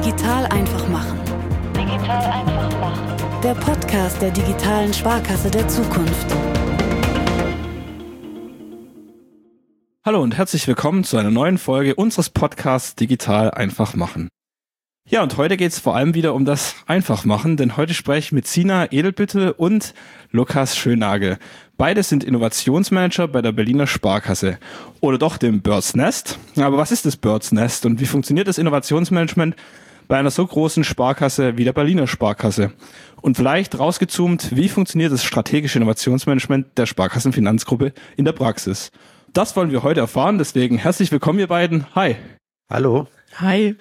Digital einfach machen. Digital einfach machen. Der Podcast der digitalen Sparkasse der Zukunft. Hallo und herzlich willkommen zu einer neuen Folge unseres Podcasts Digital einfach machen. Ja, und heute geht es vor allem wieder um das Einfachmachen, denn heute spreche ich mit Sina Edelbüttel und Lukas Schönagel. Beide sind Innovationsmanager bei der Berliner Sparkasse oder doch dem Birds Nest. Aber was ist das Birds Nest und wie funktioniert das Innovationsmanagement bei einer so großen Sparkasse wie der Berliner Sparkasse? Und vielleicht rausgezoomt, wie funktioniert das strategische Innovationsmanagement der Sparkassenfinanzgruppe in der Praxis? Das wollen wir heute erfahren, deswegen herzlich willkommen ihr beiden. Hi. Hallo. Hi.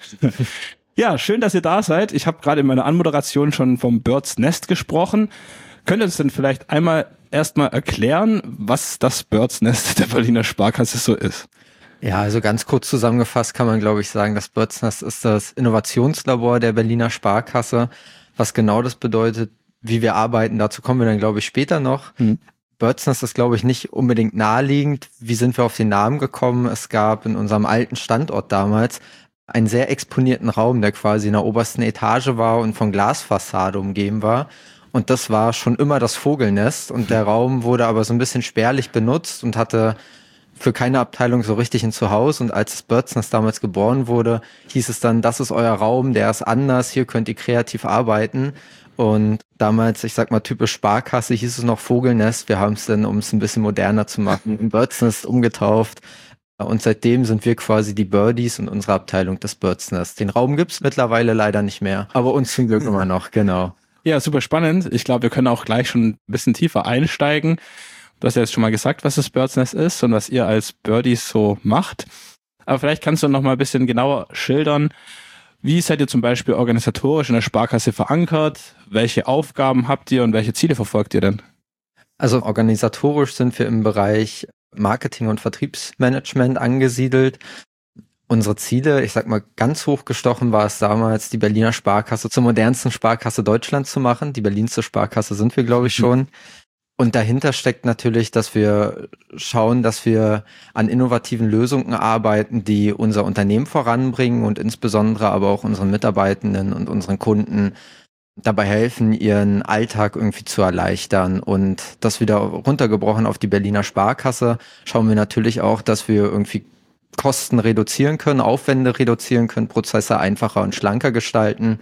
Ja, schön, dass ihr da seid. Ich habe gerade in meiner Anmoderation schon vom Birds Nest gesprochen. Könnt ihr uns denn vielleicht erstmal erklären, was das Birds Nest der Berliner Sparkasse so ist? Ja, also ganz kurz zusammengefasst kann man, glaube ich, sagen, das Birds Nest ist das Innovationslabor der Berliner Sparkasse. Was genau das bedeutet, wie wir arbeiten, dazu kommen wir dann, glaube ich, später noch. Birds Nest ist, glaube ich, nicht unbedingt naheliegend. Wie sind wir auf den Namen gekommen? Es gab in unserem alten Standort damals einen sehr exponierten Raum, der quasi in der obersten Etage war und von Glasfassade umgeben war. Und das war schon immer das Vogelnest. Und der Raum wurde aber so ein bisschen spärlich benutzt und hatte für keine Abteilung so richtig ein Zuhause. Und als das Birds Nest damals geboren wurde, hieß es dann, das ist euer Raum, der ist anders, hier könnt ihr kreativ arbeiten. Und damals, ich sag mal typisch Sparkasse, hieß es noch Vogelnest. Wir haben es dann, um es ein bisschen moderner zu machen, in Birds Nest umgetauft. Und seitdem sind wir quasi die Birdies und unsere Abteilung des Birds Nest. Den Raum gibt's mittlerweile leider nicht mehr, aber uns zum Glück immer noch, genau. Ja, super spannend. Ich glaube, wir können auch gleich schon ein bisschen tiefer einsteigen. Du hast ja jetzt schon mal gesagt, was das Birds Nest ist und was ihr als Birdies so macht. Aber vielleicht kannst du noch mal ein bisschen genauer schildern, wie seid ihr zum Beispiel organisatorisch in der Sparkasse verankert? Welche Aufgaben habt ihr und welche Ziele verfolgt ihr denn? Also organisatorisch sind wir im Bereich Marketing und Vertriebsmanagement angesiedelt. Unsere Ziele, ich sag mal ganz hochgestochen war es damals, die Berliner Sparkasse zur modernsten Sparkasse Deutschlands zu machen. Die Berlinste Sparkasse sind wir, glaube ich, schon. Und dahinter steckt natürlich, dass wir schauen, dass wir an innovativen Lösungen arbeiten, die unser Unternehmen voranbringen und insbesondere aber auch unseren Mitarbeitenden und unseren Kunden dabei helfen, ihren Alltag irgendwie zu erleichtern. Und das wieder runtergebrochen auf die Berliner Sparkasse schauen wir natürlich auch, dass wir irgendwie Kosten reduzieren können, Aufwände reduzieren können, Prozesse einfacher und schlanker gestalten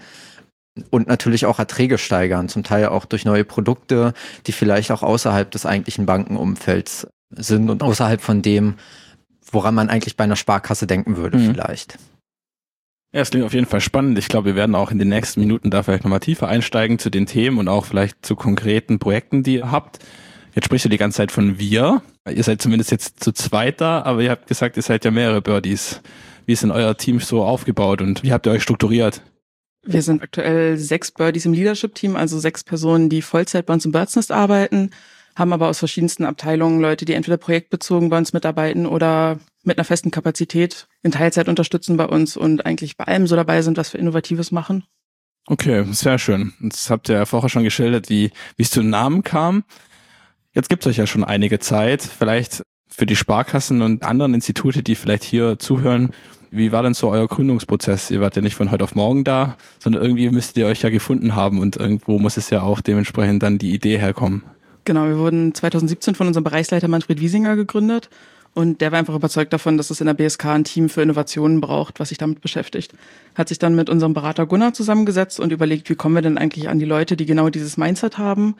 und natürlich auch Erträge steigern, zum Teil auch durch neue Produkte, die vielleicht auch außerhalb des eigentlichen Bankenumfelds sind und außerhalb von dem, woran man eigentlich bei einer Sparkasse denken würde vielleicht. Ja, es klingt auf jeden Fall spannend. Ich glaube, wir werden auch in den nächsten Minuten da vielleicht nochmal tiefer einsteigen zu den Themen und auch vielleicht zu konkreten Projekten, die ihr habt. Jetzt sprichst du die ganze Zeit von wir. Ihr seid zumindest jetzt zu zweit da, aber ihr habt gesagt, ihr seid ja mehrere Birdies. Wie ist denn euer Team so aufgebaut und wie habt ihr euch strukturiert? Wir sind aktuell 6 Birdies im Leadership-Team, also 6 Personen, die Vollzeit bei uns im Birds Nest arbeiten, haben aber aus verschiedensten Abteilungen Leute, die entweder projektbezogen bei uns mitarbeiten oder mit einer festen Kapazität in Teilzeit unterstützen bei uns und eigentlich bei allem so dabei sind, was wir Innovatives machen. Okay, sehr schön. Das habt ihr ja vorher schon geschildert, wie es zu Namen kam. Jetzt gibt's euch ja schon einige Zeit. Vielleicht für die Sparkassen und anderen Institute, die vielleicht hier zuhören, wie war denn so euer Gründungsprozess? Ihr wart ja nicht von heute auf morgen da, sondern irgendwie müsstet ihr euch ja gefunden haben und irgendwo muss es ja auch dementsprechend dann die Idee herkommen. Genau, wir wurden 2017 von unserem Bereichsleiter Manfred Wiesinger gegründet und der war einfach überzeugt davon, dass es in der BSK ein Team für Innovationen braucht, was sich damit beschäftigt. Hat sich dann mit unserem Berater Gunnar zusammengesetzt und überlegt, wie kommen wir denn eigentlich an die Leute, die genau dieses Mindset haben.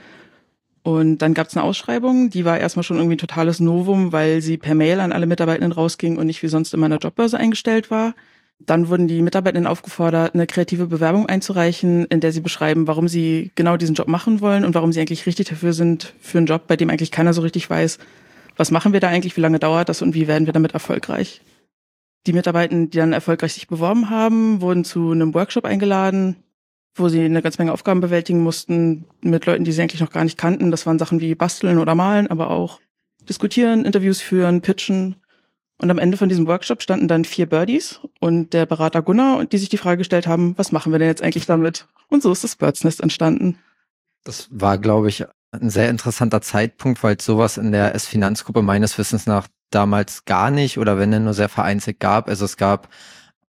Und dann gab es eine Ausschreibung, die war erstmal schon irgendwie ein totales Novum, weil sie per Mail an alle Mitarbeitenden rausging und nicht wie sonst immer in der Jobbörse eingestellt war. Dann wurden die Mitarbeitenden aufgefordert, eine kreative Bewerbung einzureichen, in der sie beschreiben, warum sie genau diesen Job machen wollen und warum sie eigentlich richtig dafür sind, für einen Job, bei dem eigentlich keiner so richtig weiß, was machen wir da eigentlich, wie lange dauert das und wie werden wir damit erfolgreich. Die Mitarbeitenden, die dann erfolgreich sich beworben haben, wurden zu einem Workshop eingeladen, wo sie eine ganze Menge Aufgaben bewältigen mussten mit Leuten, die sie eigentlich noch gar nicht kannten. Das waren Sachen wie Basteln oder Malen, aber auch diskutieren, Interviews führen, pitchen. Und am Ende von diesem Workshop standen dann 4 Birdies und der Berater Gunnar, die sich die Frage gestellt haben, was machen wir denn jetzt eigentlich damit? Und so ist das Birds Nest entstanden. Das war, glaube ich, ein sehr interessanter Zeitpunkt, weil es sowas in der S-Finanzgruppe meines Wissens nach damals gar nicht oder wenn dann nur sehr vereinzelt gab. Also es gab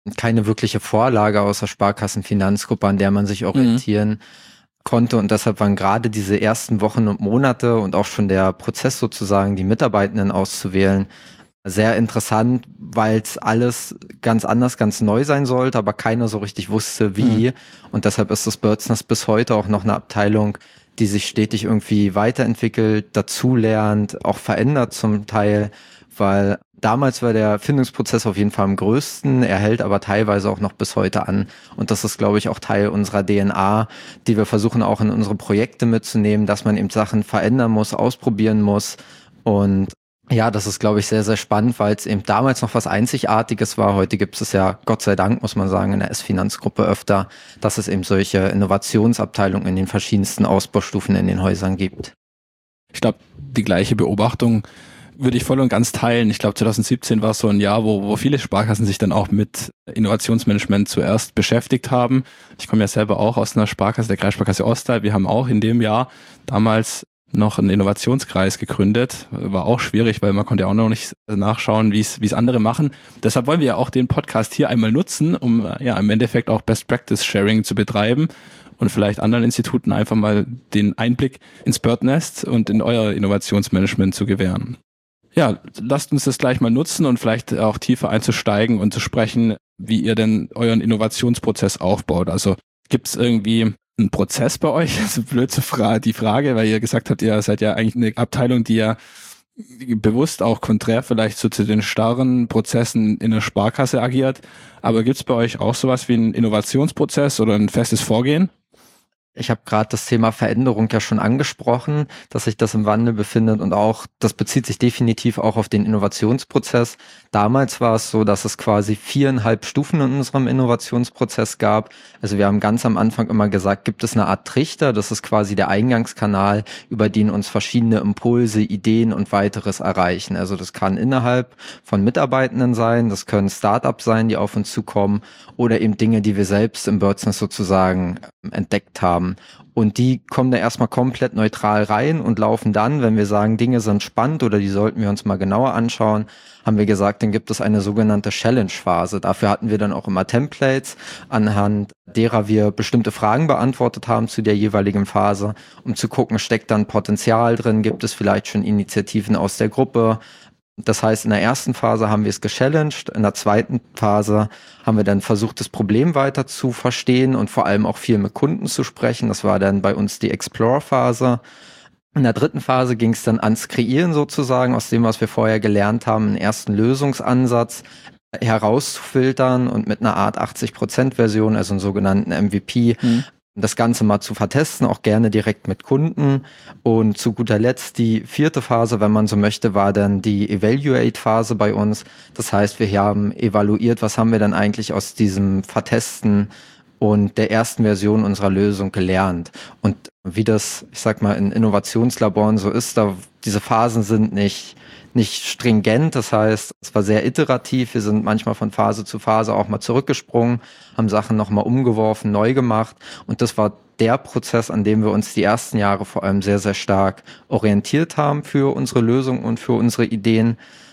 keine wirkliche Vorlage außer Sparkassenfinanzgruppe, an der man sich orientieren konnte. Und deshalb waren gerade diese ersten Wochen und Monate und auch schon der Prozess sozusagen, die Mitarbeitenden auszuwählen, sehr interessant, weil es alles ganz anders, ganz neu sein sollte, aber keiner so richtig wusste, wie. Und deshalb ist das Bird's Nest bis heute auch noch eine Abteilung, die sich stetig irgendwie weiterentwickelt, dazulernt, auch verändert zum Teil, weil damals war der Findungsprozess auf jeden Fall am größten, er hält aber teilweise auch noch bis heute an. Und das ist, glaube ich, auch Teil unserer DNA, die wir versuchen auch in unsere Projekte mitzunehmen, dass man eben Sachen verändern muss, ausprobieren muss. Und ja, das ist, glaube ich, sehr, sehr spannend, weil es eben damals noch was Einzigartiges war. Heute gibt es ja, Gott sei Dank, muss man sagen, in der S-Finanzgruppe öfter, dass es eben solche Innovationsabteilungen in den verschiedensten Ausbaustufen in den Häusern gibt. Ich glaube, die gleiche Beobachtung würde ich voll und ganz teilen. Ich glaube, 2017 war so ein Jahr, wo viele Sparkassen sich dann auch mit Innovationsmanagement zuerst beschäftigt haben. Ich komme ja selber auch aus einer Sparkasse, der Kreissparkasse Ostal. Wir haben auch in dem Jahr damals noch einen Innovationskreis gegründet. War auch schwierig, weil man konnte ja auch noch nicht nachschauen, wie es andere machen. Deshalb wollen wir ja auch den Podcast hier einmal nutzen, um ja im Endeffekt auch Best Practice Sharing zu betreiben und vielleicht anderen Instituten einfach mal den Einblick ins Bird's Nest und in euer Innovationsmanagement zu gewähren. Ja, lasst uns das gleich mal nutzen und vielleicht auch tiefer einzusteigen und zu sprechen, wie ihr denn euren Innovationsprozess aufbaut. Also gibt es irgendwie ein Prozess bei euch? Also blöd die Frage, weil ihr gesagt habt, ihr seid ja eigentlich eine Abteilung, die ja bewusst auch konträr vielleicht so zu den starren Prozessen in der Sparkasse agiert. Aber gibt es bei euch auch sowas wie einen Innovationsprozess oder ein festes Vorgehen? Ich habe gerade das Thema Veränderung ja schon angesprochen, dass sich das im Wandel befindet und auch, das bezieht sich definitiv auch auf den Innovationsprozess. Damals war es so, dass es quasi 4,5 Stufen in unserem Innovationsprozess gab. Also wir haben ganz am Anfang immer gesagt, gibt es eine Art Trichter, das ist quasi der Eingangskanal, über den uns verschiedene Impulse, Ideen und weiteres erreichen. Also das kann innerhalb von Mitarbeitenden sein, das können Startups sein, die auf uns zukommen oder eben Dinge, die wir selbst im Bird's Nest sozusagen entdeckt haben. Und die kommen da erstmal komplett neutral rein und laufen dann, wenn wir sagen, Dinge sind spannend oder die sollten wir uns mal genauer anschauen, haben wir gesagt, dann gibt es eine sogenannte Challenge-Phase. Dafür hatten wir dann auch immer Templates, anhand derer wir bestimmte Fragen beantwortet haben zu der jeweiligen Phase, um zu gucken, steckt dann Potenzial drin, gibt es vielleicht schon Initiativen aus der Gruppe. Das heißt, in der ersten Phase haben wir es gechallenged, in der zweiten Phase haben wir dann versucht, das Problem weiter zu verstehen und vor allem auch viel mit Kunden zu sprechen. Das war dann bei uns die Explore-Phase. In der dritten Phase ging es dann ans Kreieren sozusagen, aus dem, was wir vorher gelernt haben, einen ersten Lösungsansatz herauszufiltern und mit einer Art 80%-Version, also einen sogenannten MVP, das Ganze mal zu vertesten, auch gerne direkt mit Kunden. Und zu guter Letzt die vierte Phase, wenn man so möchte, war dann die Evaluate-Phase bei uns. Das heißt, wir haben evaluiert, was haben wir dann eigentlich aus diesem Vertesten und der ersten Version unserer Lösung gelernt. Und wie das, ich sag mal, in Innovationslaboren so ist, diese Phasen sind nicht stringent, das heißt, es war sehr iterativ, wir sind manchmal von Phase zu Phase auch mal zurückgesprungen, haben Sachen nochmal umgeworfen, neu gemacht und das war der Prozess, an dem wir uns die ersten Jahre vor allem sehr, sehr stark orientiert haben für unsere Lösung und für unsere Ideen.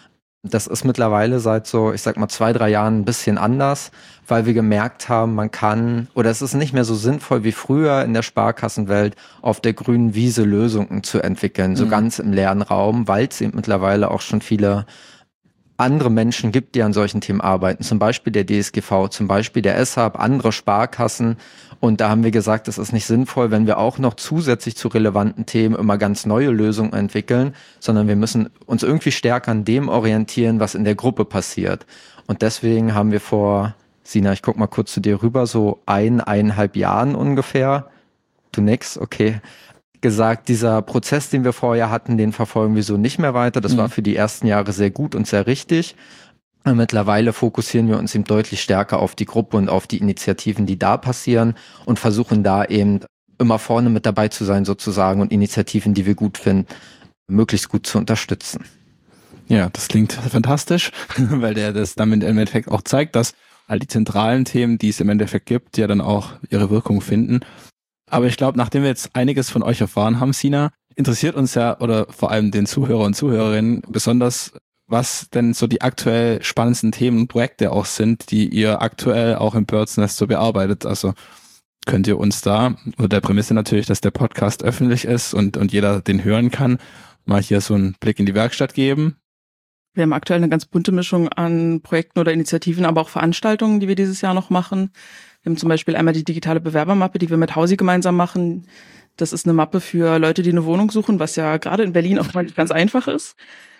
Das ist mittlerweile seit so, ich sag mal 2-3 Jahren ein bisschen anders, weil wir gemerkt haben, man kann, oder es ist nicht mehr so sinnvoll wie früher in der Sparkassenwelt, auf der grünen Wiese Lösungen zu entwickeln, so ganz im leeren Raum, weil es eben mittlerweile auch schon viele andere Menschen gibt, die an solchen Themen arbeiten, zum Beispiel der DSGV, zum Beispiel der SHAB, andere Sparkassen. Und da haben wir gesagt, es ist nicht sinnvoll, wenn wir auch noch zusätzlich zu relevanten Themen immer ganz neue Lösungen entwickeln, sondern wir müssen uns irgendwie stärker an dem orientieren, was in der Gruppe passiert. Und deswegen haben wir vor, Sina, ich guck mal kurz zu dir rüber, so 1,5 Jahren ungefähr, du nix, okay, gesagt, dieser Prozess, den wir vorher hatten, den verfolgen wir so nicht mehr weiter. Das war für die ersten Jahre sehr gut und sehr richtig. Und mittlerweile fokussieren wir uns eben deutlich stärker auf die Gruppe und auf die Initiativen, die da passieren und versuchen da eben immer vorne mit dabei zu sein sozusagen und Initiativen, die wir gut finden, möglichst gut zu unterstützen. Ja, das klingt fantastisch, weil der das damit im Endeffekt auch zeigt, dass all die zentralen Themen, die es im Endeffekt gibt, ja dann auch ihre Wirkung finden. Aber ich glaube, nachdem wir jetzt einiges von euch erfahren haben, Sina, interessiert uns ja, oder vor allem den Zuhörer und Zuhörerinnen besonders, was denn so die aktuell spannendsten Themen und Projekte auch sind, die ihr aktuell auch im Bird's Nest so bearbeitet. Also könnt ihr uns da, unter der Prämisse natürlich, dass der Podcast öffentlich ist und jeder den hören kann, mal hier so einen Blick in die Werkstatt geben. Wir haben aktuell eine ganz bunte Mischung an Projekten oder Initiativen, aber auch Veranstaltungen, die wir dieses Jahr noch machen. Wir haben zum Beispiel einmal die digitale Bewerbermappe, die wir mit Hausi gemeinsam machen. Das ist eine Mappe für Leute, die eine Wohnung suchen, was ja gerade in Berlin auch mal nicht ganz einfach ist.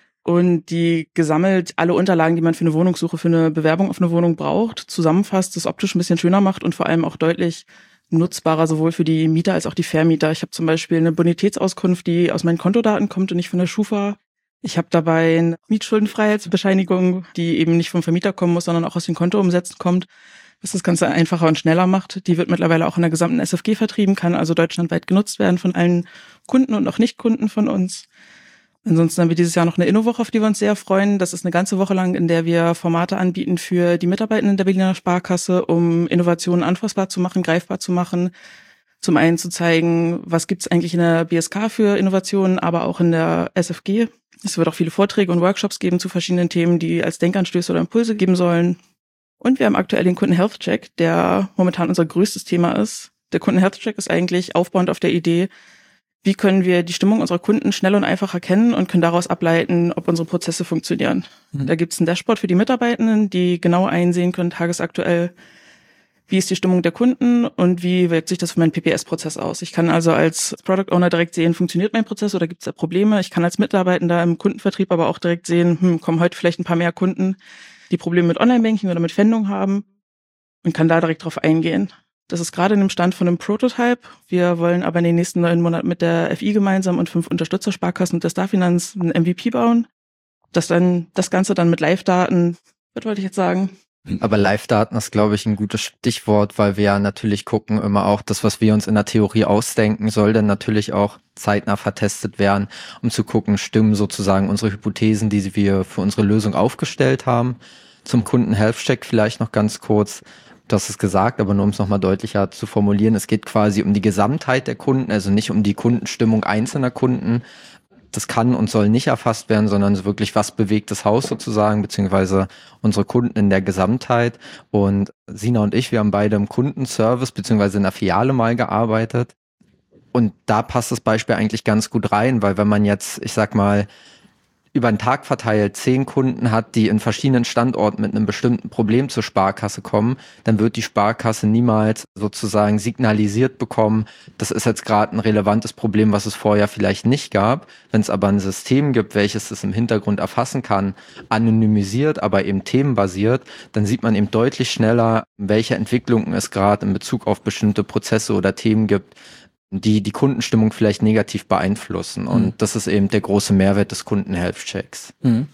Und die gesammelt alle Unterlagen, die man für eine Wohnungssuche, für eine Bewerbung auf eine Wohnung braucht, zusammenfasst, das optisch ein bisschen schöner macht und vor allem auch deutlich nutzbarer, sowohl für die Mieter als auch die Vermieter. Ich habe zum Beispiel eine Bonitätsauskunft, die aus meinen Kontodaten kommt und nicht von der Schufa. Ich habe dabei eine Mietschuldenfreiheitsbescheinigung, die eben nicht vom Vermieter kommen muss, sondern auch aus den Kontoumsätzen kommt, was das Ganze einfacher und schneller macht. Die wird mittlerweile auch in der gesamten SFG vertrieben, kann also deutschlandweit genutzt werden von allen Kunden und auch Nicht-Kunden von uns. Ansonsten haben wir dieses Jahr noch eine Innowoche, auf die wir uns sehr freuen. Das ist eine ganze Woche lang, in der wir Formate anbieten für die Mitarbeitenden der Berliner Sparkasse, um Innovationen anfassbar zu machen, greifbar zu machen. Zum einen zu zeigen, was gibt's eigentlich in der BSK für Innovationen, aber auch in der SFG. Es wird auch viele Vorträge und Workshops geben zu verschiedenen Themen, die als Denkanstöße oder Impulse geben sollen. Und wir haben aktuell den Kunden-Health-Check, der momentan unser größtes Thema ist. Der Kunden-Health-Check ist eigentlich aufbauend auf der Idee, wie können wir die Stimmung unserer Kunden schnell und einfach erkennen und können daraus ableiten, ob unsere Prozesse funktionieren. Da gibt's ein Dashboard für die Mitarbeitenden, die genau einsehen können, tagesaktuell, wie ist die Stimmung der Kunden und wie wirkt sich das für meinen PPS-Prozess aus. Ich kann also als Product Owner direkt sehen, funktioniert mein Prozess oder gibt's da Probleme. Ich kann als Mitarbeitender im Kundenvertrieb aber auch direkt sehen, kommen heute vielleicht ein paar mehr Kunden, die Probleme mit Online-Banking oder mit Pfändung haben und kann da direkt drauf eingehen. Das ist gerade in dem Stand von einem Prototype. Wir wollen aber in den nächsten 9 Monaten mit der FI gemeinsam und 5 Unterstützersparkassen und der Starfinanz ein MVP bauen. Das Ganze dann mit Live-Daten, was wollte ich jetzt sagen? Aber Live-Daten ist, glaube ich, ein gutes Stichwort, weil wir ja natürlich gucken, immer auch das, was wir uns in der Theorie ausdenken, soll dann natürlich auch zeitnah vertestet werden, um zu gucken, stimmen sozusagen unsere Hypothesen, die wir für unsere Lösung aufgestellt haben. Zum Kunden-Health-Check vielleicht noch ganz kurz. Du hast es gesagt, aber nur um es nochmal deutlicher zu formulieren, es geht quasi um die Gesamtheit der Kunden, also nicht um die Kundenstimmung einzelner Kunden. Das kann und soll nicht erfasst werden, sondern wirklich, was bewegt das Haus sozusagen, beziehungsweise unsere Kunden in der Gesamtheit. Und Sina und ich, wir haben beide im Kundenservice, beziehungsweise in der Filiale mal gearbeitet. Und da passt das Beispiel eigentlich ganz gut rein, weil wenn man jetzt, ich sag mal, über den Tag verteilt 10 Kunden hat, die in verschiedenen Standorten mit einem bestimmten Problem zur Sparkasse kommen, dann wird die Sparkasse niemals sozusagen signalisiert bekommen, das ist jetzt gerade ein relevantes Problem, was es vorher vielleicht nicht gab. Wenn es aber ein System gibt, welches es im Hintergrund erfassen kann, anonymisiert, aber eben themenbasiert, dann sieht man eben deutlich schneller, welche Entwicklungen es gerade in Bezug auf bestimmte Prozesse oder Themen gibt, die Kundenstimmung vielleicht negativ beeinflussen. Und das ist eben der große Mehrwert des Kunden-Health-Checks.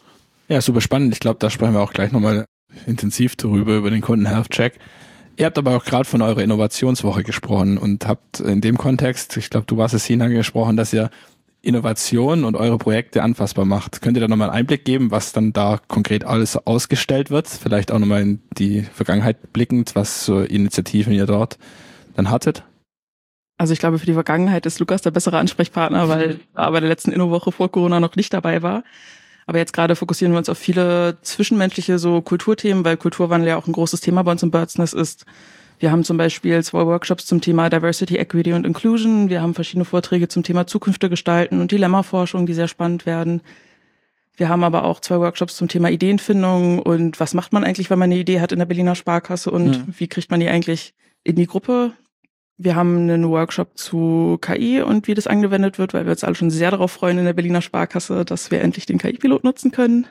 Ja, super spannend. Ich glaube, da sprechen wir auch gleich nochmal intensiv darüber, über den Kunden-Health-Check. Ihr habt aber auch gerade von eurer Innovationswoche gesprochen und habt in dem Kontext, ich glaube, du warst es, Sina, gesprochen, dass ihr Innovation und eure Projekte anfassbar macht. Könnt ihr da nochmal einen Einblick geben, was dann da konkret alles ausgestellt wird? Vielleicht auch nochmal in die Vergangenheit blickend, was so Initiativen ihr dort dann hattet? Also ich glaube, für die Vergangenheit ist Lukas der bessere Ansprechpartner, weil er bei der letzten Innowoche vor Corona noch nicht dabei war. Aber jetzt gerade fokussieren wir uns auf viele zwischenmenschliche so Kulturthemen, weil Kulturwandel ja auch ein großes Thema bei uns im Bird's Nest ist. Wir haben zum Beispiel 2 Workshops zum Thema Diversity, Equity und Inclusion. Wir haben verschiedene Vorträge zum Thema Zukünfte gestalten und Dilemmaforschung, die sehr spannend werden. Wir haben aber auch 2 Workshops zum Thema Ideenfindung und was macht man eigentlich, wenn man eine Idee hat in der Berliner Sparkasse und wie kriegt man die eigentlich in die Gruppe? Wir haben einen Workshop zu KI und wie das angewendet wird, weil wir uns alle schon sehr darauf freuen in der Berliner Sparkasse, dass wir endlich den KI-Pilot nutzen können.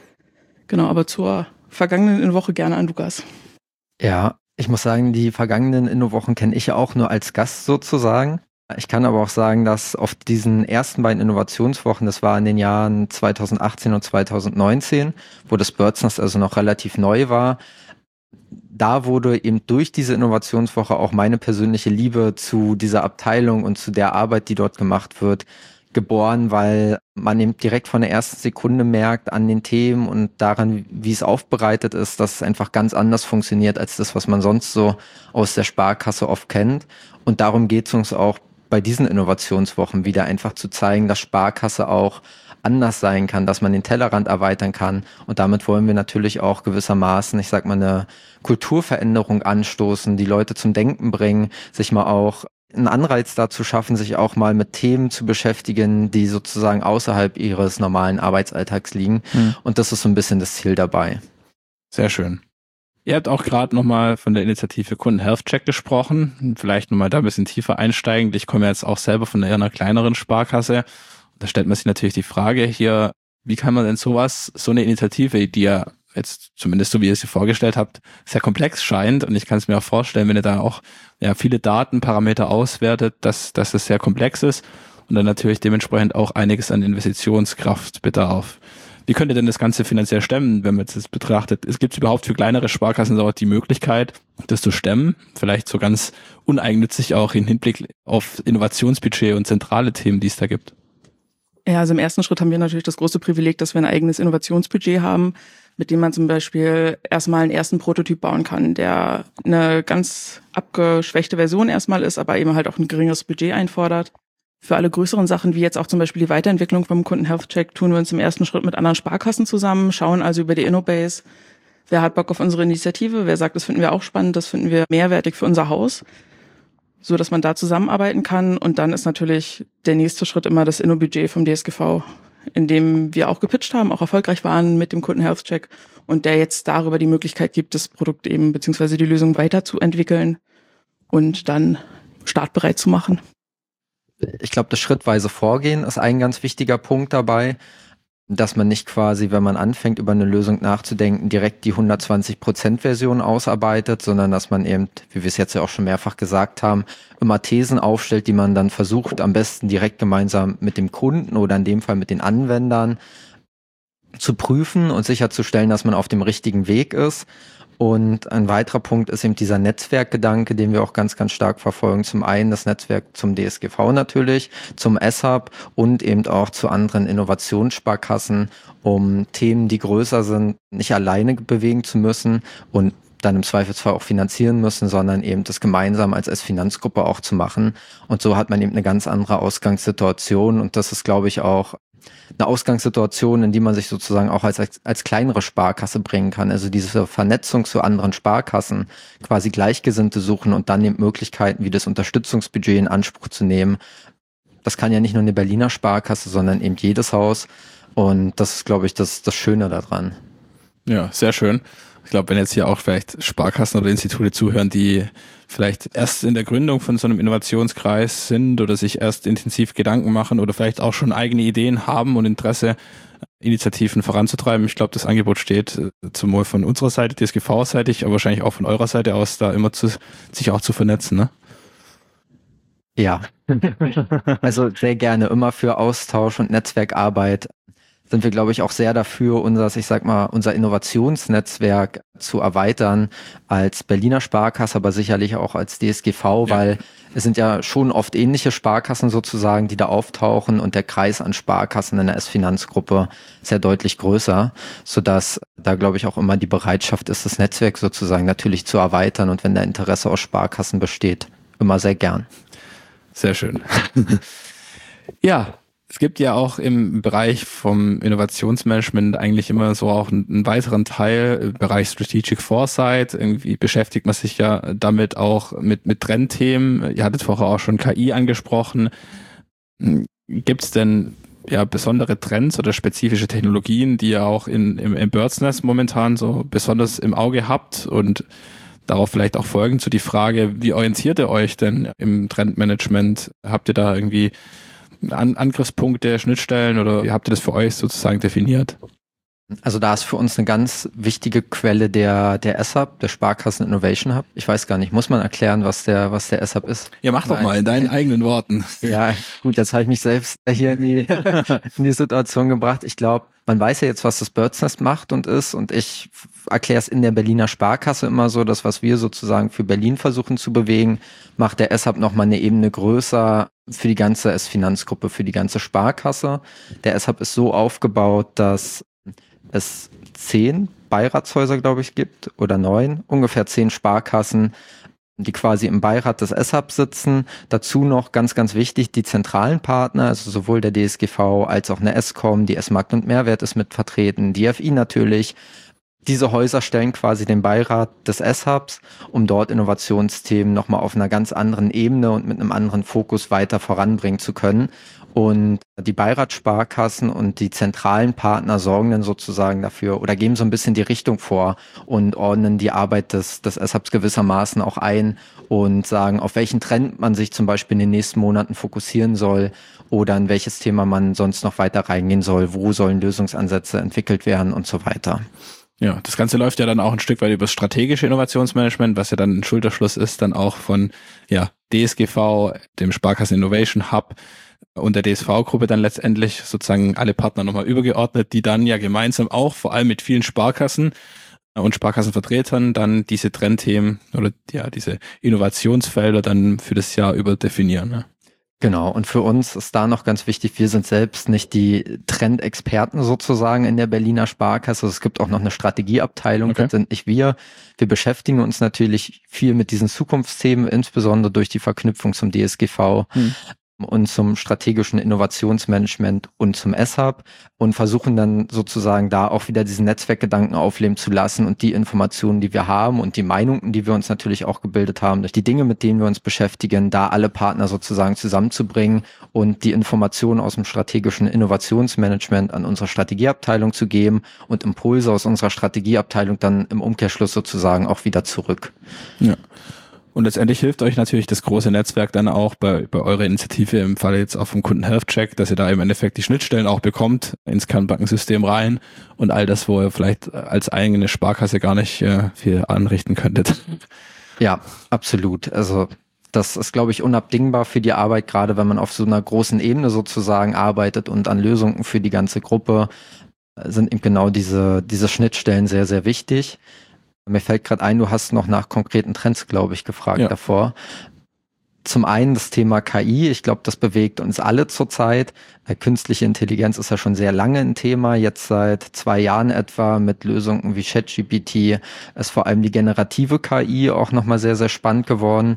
Genau, aber zur vergangenen Innowoche gerne an Lukas. Ja, ich muss sagen, die vergangenen Innowochen kenne ich ja auch nur als Gast sozusagen. Ich kann aber auch sagen, dass auf diesen ersten beiden Innovationswochen, das war in den Jahren 2018 und 2019, wo das Bird's Nest also noch relativ neu war, da wurde eben durch diese Innovationswoche auch meine persönliche Liebe zu dieser Abteilung und zu der Arbeit, die dort gemacht wird, geboren, weil man eben direkt von der ersten Sekunde merkt an den Themen und daran, wie es aufbereitet ist, dass es einfach ganz anders funktioniert als das, was man sonst so aus der Sparkasse oft kennt. Und darum geht es uns auch bei diesen Innovationswochen wieder einfach zu zeigen, dass Sparkasse auch anders sein kann, dass man den Tellerrand erweitern kann. Und damit wollen wir natürlich auch gewissermaßen, ich sag mal, eine Kulturveränderung anstoßen, die Leute zum Denken bringen, sich mal auch einen Anreiz dazu schaffen, sich auch mal mit Themen zu beschäftigen, die sozusagen außerhalb ihres normalen Arbeitsalltags liegen. Und das ist so ein bisschen das Ziel dabei. Sehr schön. Ihr habt auch gerade nochmal von der Initiative Kunden Health Check gesprochen. Vielleicht nochmal da ein bisschen tiefer einsteigend. Ich komme jetzt auch selber von einer kleineren Sparkasse. Da stellt man sich natürlich die Frage hier, wie kann man denn so eine Initiative, die ja jetzt zumindest so wie ihr sie vorgestellt habt, sehr komplex scheint, und ich kann es mir auch vorstellen, wenn ihr da auch viele Datenparameter auswertet, dass es sehr komplex ist und dann natürlich dementsprechend auch einiges an Investitionskraft bedarf. Wie könnt ihr denn das Ganze finanziell stemmen, wenn man jetzt das betrachtet? Es gibt überhaupt für kleinere Sparkassen auch die Möglichkeit, das zu stemmen, vielleicht so ganz uneigennützig auch im Hinblick auf Innovationsbudget und zentrale Themen, die es da gibt? Ja, also im ersten Schritt haben wir natürlich das große Privileg, dass wir ein eigenes Innovationsbudget haben, mit dem man zum Beispiel erstmal einen ersten Prototyp bauen kann, der eine ganz abgeschwächte Version erstmal ist, aber eben halt auch ein geringeres Budget einfordert. Für alle größeren Sachen, wie jetzt auch zum Beispiel die Weiterentwicklung vom Kunden Health Check, tun wir uns im ersten Schritt mit anderen Sparkassen zusammen, schauen also über die InnoBase, wer hat Bock auf unsere Initiative, wer sagt, das finden wir auch spannend, das finden wir mehrwertig für unser Haus, so dass man da zusammenarbeiten kann. Und dann ist natürlich der nächste Schritt immer das Inno-Budget vom DSGV, in dem wir auch gepitcht haben, auch erfolgreich waren mit dem Kunden Health Check und der jetzt darüber die Möglichkeit gibt, das Produkt eben beziehungsweise die Lösung weiterzuentwickeln und dann startbereit zu machen. Ich glaube, das schrittweise Vorgehen ist ein ganz wichtiger Punkt dabei, dass man nicht quasi, wenn man anfängt, über eine Lösung nachzudenken, direkt die 120%-Version ausarbeitet, sondern dass man eben, wie wir es jetzt ja auch schon mehrfach gesagt haben, immer Thesen aufstellt, die man dann versucht, am besten direkt gemeinsam mit dem Kunden oder in dem Fall mit den Anwendern zu prüfen und sicherzustellen, dass man auf dem richtigen Weg ist. Und ein weiterer Punkt ist eben dieser Netzwerkgedanke, den wir auch ganz, ganz stark verfolgen. Zum einen das Netzwerk zum DSGV natürlich, zum SHAB und eben auch zu anderen Innovationssparkassen, um Themen, die größer sind, nicht alleine bewegen zu müssen und dann im Zweifelsfall auch finanzieren müssen, sondern eben das gemeinsam als Finanzgruppe auch zu machen. Und so hat man eben eine ganz andere Ausgangssituation. Und das ist, glaube ich, auch eine Ausgangssituation, in die man sich sozusagen auch als kleinere Sparkasse bringen kann. Also diese Vernetzung zu anderen Sparkassen, quasi Gleichgesinnte suchen und dann eben Möglichkeiten wie das Unterstützungsbudget in Anspruch zu nehmen. Das kann ja nicht nur eine Berliner Sparkasse, sondern eben jedes Haus. Und das ist, glaube ich, das Schöne daran. Ja, sehr schön. Ich glaube, wenn jetzt hier auch vielleicht Sparkassen oder Institute zuhören, die vielleicht erst in der Gründung von so einem Innovationskreis sind oder sich erst intensiv Gedanken machen oder vielleicht auch schon eigene Ideen haben und Interesse, Initiativen voranzutreiben. Ich glaube, das Angebot steht sowohl von unserer Seite, DSGV-seitig, aber wahrscheinlich auch von eurer Seite aus, da immer sich auch zu vernetzen, ne? Ja, also sehr gerne, immer für Austausch und Netzwerkarbeit sind wir, glaube ich, auch sehr dafür, unser Innovationsnetzwerk zu erweitern als Berliner Sparkasse, aber sicherlich auch als DSGV, weil es sind ja schon oft ähnliche Sparkassen sozusagen, die da auftauchen und der Kreis an Sparkassen in der S-Finanzgruppe sehr deutlich größer, sodass da, glaube ich, auch immer die Bereitschaft ist, das Netzwerk sozusagen natürlich zu erweitern und wenn da Interesse aus Sparkassen besteht, immer sehr gern. Sehr schön. Ja. Es gibt ja auch im Bereich vom Innovationsmanagement eigentlich immer so auch einen weiteren Teil, im Bereich Strategic Foresight. Irgendwie beschäftigt man sich ja damit auch mit Trendthemen. Ihr hattet vorher auch schon KI angesprochen. Gibt es denn besondere Trends oder spezifische Technologien, die ihr auch im Birdsnest momentan so besonders im Auge habt und darauf vielleicht auch folgend zu die Frage, wie orientiert ihr euch denn im Trendmanagement? Habt ihr da irgendwie Angriffspunkte, Schnittstellen oder wie habt ihr das für euch sozusagen definiert? Also da ist für uns eine ganz wichtige Quelle der SHAB, der Sparkassen Innovation Hub. Ich weiß gar nicht, muss man erklären, was der SHAB ist? Ja, mach doch mal in deinen eigenen Worten. Ja, gut, jetzt habe ich mich selbst hier in die Situation gebracht. Ich glaube, man weiß ja jetzt, was das Birdsnest macht und ist und ich erkläre es in der Berliner Sparkasse immer so, dass was wir sozusagen für Berlin versuchen zu bewegen, macht der SHAB nochmal eine Ebene größer für die ganze S-Finanzgruppe, für die ganze Sparkasse. Der SHAB ist so aufgebaut, dass es 10 Beiratshäuser, glaube ich, gibt oder 9, ungefähr 10 Sparkassen, die quasi im Beirat des SHAB sitzen. Dazu noch ganz, ganz wichtig, die zentralen Partner, also sowohl der DSGV als auch eine Escom, die S-Markt und Mehrwert ist mit vertreten, die FI natürlich. Diese Häuser stellen quasi den Beirat des SHABs, um dort Innovationsthemen nochmal auf einer ganz anderen Ebene und mit einem anderen Fokus weiter voranbringen zu können. Und die Beiratssparkassen und die zentralen Partner sorgen dann sozusagen dafür oder geben so ein bisschen die Richtung vor und ordnen die Arbeit des SHABs gewissermaßen auch ein und sagen, auf welchen Trend man sich zum Beispiel in den nächsten Monaten fokussieren soll oder in welches Thema man sonst noch weiter reingehen soll, wo sollen Lösungsansätze entwickelt werden und so weiter. Ja, das Ganze läuft ja dann auch ein Stück weit über das strategische Innovationsmanagement, was ja dann ein Schulterschluss ist, dann auch von DSGV, dem Sparkassen Innovation Hub und der DSV-Gruppe dann letztendlich sozusagen alle Partner nochmal übergeordnet, die dann ja gemeinsam auch vor allem mit vielen Sparkassen und Sparkassenvertretern dann diese Trendthemen oder diese Innovationsfelder dann für das Jahr über definieren. Ne? Genau, und für uns ist da noch ganz wichtig, wir sind selbst nicht die Trendexperten sozusagen in der Berliner Sparkasse. Es gibt auch noch eine Strategieabteilung, Das sind nicht wir. Wir beschäftigen uns natürlich viel mit diesen Zukunftsthemen, insbesondere durch die Verknüpfung zum DSGV und zum strategischen Innovationsmanagement und zum SHAB und versuchen dann sozusagen da auch wieder diesen Netzwerkgedanken aufleben zu lassen und die Informationen, die wir haben und die Meinungen, die wir uns natürlich auch gebildet haben, durch die Dinge, mit denen wir uns beschäftigen, da alle Partner sozusagen zusammenzubringen und die Informationen aus dem strategischen Innovationsmanagement an unsere Strategieabteilung zu geben und Impulse aus unserer Strategieabteilung dann im Umkehrschluss sozusagen auch wieder zurück. Ja. Und letztendlich hilft euch natürlich das große Netzwerk dann auch bei eurer Initiative im Falle jetzt auch vom Kunden Health Check, dass ihr da im Endeffekt die Schnittstellen auch bekommt ins Kernbankensystem rein und all das, wo ihr vielleicht als eigene Sparkasse gar nicht viel anrichten könntet. Ja, absolut. Also das ist, glaube ich, unabdingbar für die Arbeit, gerade wenn man auf so einer großen Ebene sozusagen arbeitet und an Lösungen für die ganze Gruppe, sind eben genau diese Schnittstellen sehr, sehr wichtig. Mir fällt gerade ein, du hast noch nach konkreten Trends, glaube ich, gefragt davor. Zum einen das Thema KI. Ich glaube, das bewegt uns alle zurzeit. Künstliche Intelligenz ist ja schon sehr lange ein Thema. Jetzt seit 2 Jahren etwa mit Lösungen wie ChatGPT ist vor allem die generative KI auch nochmal sehr, sehr spannend geworden.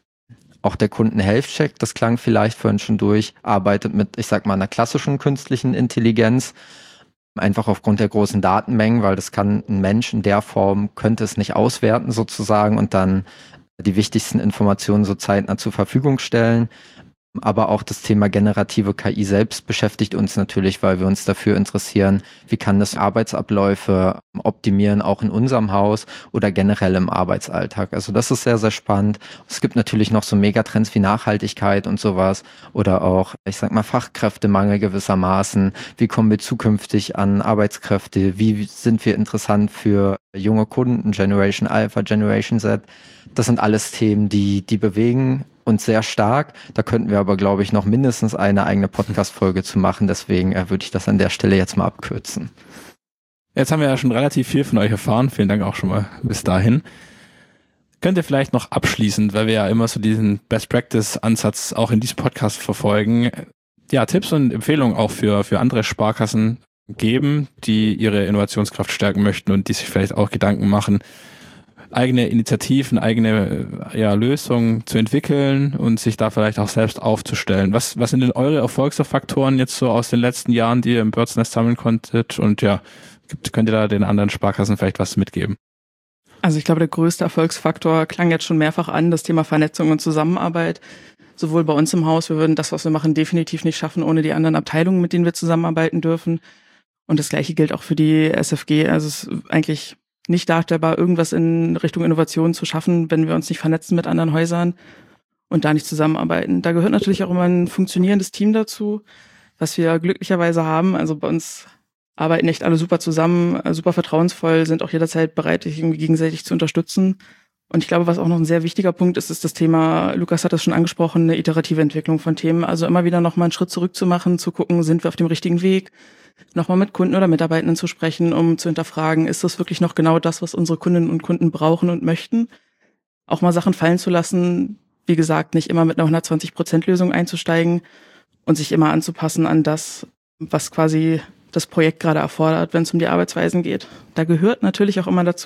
Auch der Kunden Health Check, das klang vielleicht vorhin schon durch, arbeitet mit, ich sag mal, einer klassischen künstlichen Intelligenz. Einfach aufgrund der großen Datenmengen, weil das kann ein Mensch in der Form, könnte es nicht auswerten sozusagen und dann die wichtigsten Informationen so zeitnah zur Verfügung stellen. Aber auch das Thema generative KI selbst beschäftigt uns natürlich, weil wir uns dafür interessieren, wie kann das Arbeitsabläufe optimieren, auch in unserem Haus oder generell im Arbeitsalltag. Also das ist sehr, sehr spannend. Es gibt natürlich noch so Megatrends wie Nachhaltigkeit und sowas oder auch, ich sag mal, Fachkräftemangel gewissermaßen. Wie kommen wir zukünftig an Arbeitskräfte? Wie sind wir interessant für junge Kunden, Generation Alpha, Generation Z? Das sind alles Themen, die bewegen uns sehr stark. Da könnten wir aber, glaube ich, noch mindestens eine eigene Podcast-Folge zu machen. Deswegen würde ich das an der Stelle jetzt mal abkürzen. Jetzt haben wir ja schon relativ viel von euch erfahren. Vielen Dank auch schon mal bis dahin. Könnt ihr vielleicht noch abschließend, weil wir ja immer so diesen Best-Practice-Ansatz auch in diesem Podcast verfolgen, Tipps und Empfehlungen auch für andere Sparkassen geben, die ihre Innovationskraft stärken möchten und die sich vielleicht auch Gedanken machen, eigene Initiativen, eigene Lösungen zu entwickeln und sich da vielleicht auch selbst aufzustellen. Was sind denn eure Erfolgsfaktoren jetzt so aus den letzten Jahren, die ihr im Birds Nest sammeln konntet? Und könnt ihr da den anderen Sparkassen vielleicht was mitgeben? Also ich glaube, der größte Erfolgsfaktor klang jetzt schon mehrfach an, das Thema Vernetzung und Zusammenarbeit. Sowohl bei uns im Haus, wir würden das, was wir machen, definitiv nicht schaffen, ohne die anderen Abteilungen, mit denen wir zusammenarbeiten dürfen. Und das Gleiche gilt auch für die SFG. Also es ist eigentlich nicht darstellbar, irgendwas in Richtung Innovation zu schaffen, wenn wir uns nicht vernetzen mit anderen Häusern und da nicht zusammenarbeiten. Da gehört natürlich auch immer ein funktionierendes Team dazu, was wir glücklicherweise haben. Also bei uns arbeiten echt alle super zusammen, super vertrauensvoll, sind auch jederzeit bereit, sich irgendwie gegenseitig zu unterstützen. Und ich glaube, was auch noch ein sehr wichtiger Punkt ist, ist das Thema, Lukas hat das schon angesprochen, eine iterative Entwicklung von Themen. Also immer wieder nochmal einen Schritt zurück zu machen, zu gucken, sind wir auf dem richtigen Weg, nochmal mit Kunden oder Mitarbeitenden zu sprechen, um zu hinterfragen, ist das wirklich noch genau das, was unsere Kundinnen und Kunden brauchen und möchten? Auch mal Sachen fallen zu lassen, wie gesagt, nicht immer mit einer 120%-Lösung einzusteigen und sich immer anzupassen an das, was quasi das Projekt gerade erfordert, wenn es um die Arbeitsweisen geht. Da gehört natürlich auch immer dazu,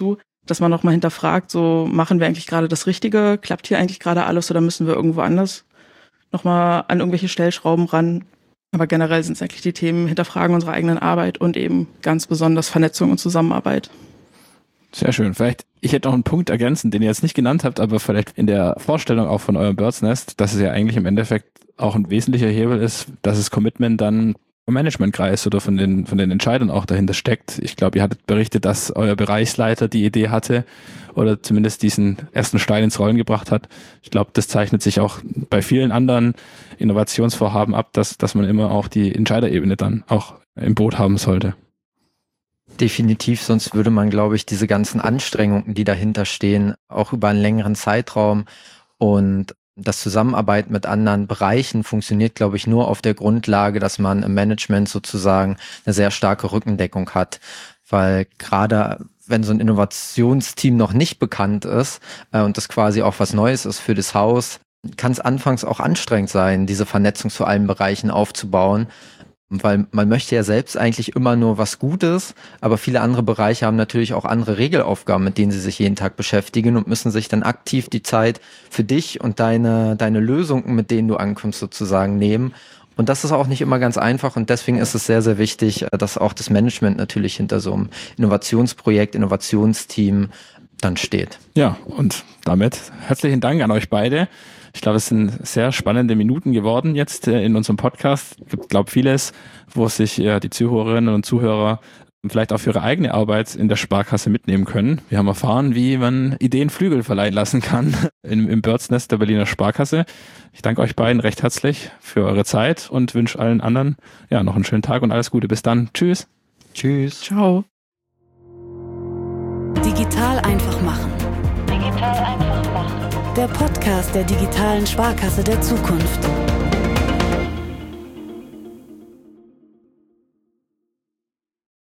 dass man nochmal hinterfragt, so machen wir eigentlich gerade das Richtige? Klappt hier eigentlich gerade alles oder müssen wir irgendwo anders nochmal an irgendwelche Stellschrauben ran? Aber generell sind es eigentlich die Themen Hinterfragen unserer eigenen Arbeit und eben ganz besonders Vernetzung und Zusammenarbeit. Sehr schön. Ich hätte noch einen Punkt ergänzen, den ihr jetzt nicht genannt habt, aber vielleicht in der Vorstellung auch von eurem Bird's Nest, dass es ja eigentlich im Endeffekt auch ein wesentlicher Hebel ist, dass das Commitment dann vom Managementkreis oder von den Entscheidern auch dahinter steckt. Ich glaube, ihr hattet berichtet, dass euer Bereichsleiter die Idee hatte oder zumindest diesen ersten Stein ins Rollen gebracht hat. Ich glaube, das zeichnet sich auch bei vielen anderen Innovationsvorhaben ab, dass man immer auch die Entscheiderebene dann auch im Boot haben sollte. Definitiv, sonst würde man, glaube ich, diese ganzen Anstrengungen, die dahinter stehen, auch über einen längeren Zeitraum und das Zusammenarbeiten mit anderen Bereichen funktioniert, glaube ich, nur auf der Grundlage, dass man im Management sozusagen eine sehr starke Rückendeckung hat. Weil gerade wenn so ein Innovationsteam noch nicht bekannt ist und das quasi auch was Neues ist für das Haus, kann es anfangs auch anstrengend sein, diese Vernetzung zu allen Bereichen aufzubauen. Weil man möchte ja selbst eigentlich immer nur was Gutes, aber viele andere Bereiche haben natürlich auch andere Regelaufgaben, mit denen sie sich jeden Tag beschäftigen und müssen sich dann aktiv die Zeit für dich und deine Lösungen, mit denen du ankommst, sozusagen nehmen. Und das ist auch nicht immer ganz einfach und deswegen ist es sehr, sehr wichtig, dass auch das Management natürlich hinter so einem Innovationsprojekt, Innovationsteam dann steht. Ja, und damit herzlichen Dank an euch beide. Ich glaube, es sind sehr spannende Minuten geworden jetzt in unserem Podcast. Es gibt, glaube ich, vieles, wo sich die Zuhörerinnen und Zuhörer vielleicht auch für ihre eigene Arbeit in der Sparkasse mitnehmen können. Wir haben erfahren, wie man Ideen Flügel verleihen lassen kann im Bird's Nest der Berliner Sparkasse. Ich danke euch beiden recht herzlich für eure Zeit und wünsche allen anderen noch einen schönen Tag und alles Gute. Bis dann. Tschüss. Tschüss. Ciao. Digital einfach machen. Digital einfach machen. Der Podcast der digitalen Sparkasse der Zukunft.